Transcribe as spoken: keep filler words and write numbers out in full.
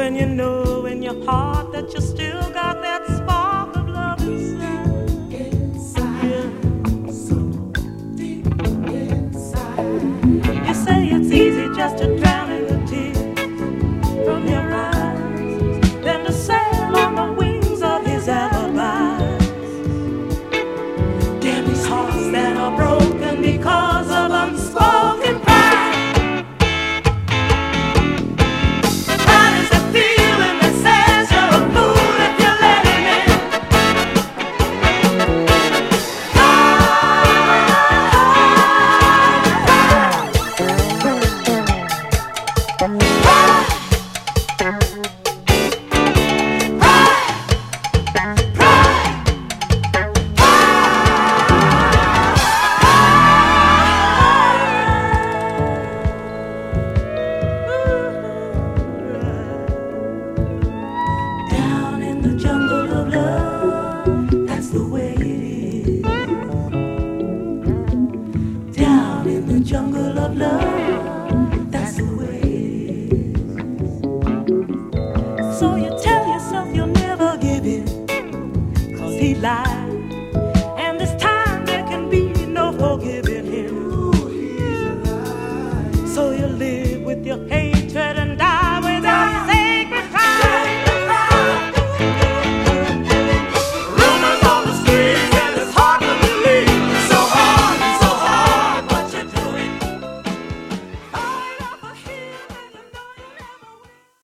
when you know in your heart that you still got that spark of love inside. Inside, yeah. So deep inside. You say it's easy just to drown in the tears from your eyes, then to sail on the wings of his alibis. Damn these hearts that are broken because of unspoken pride. Bye.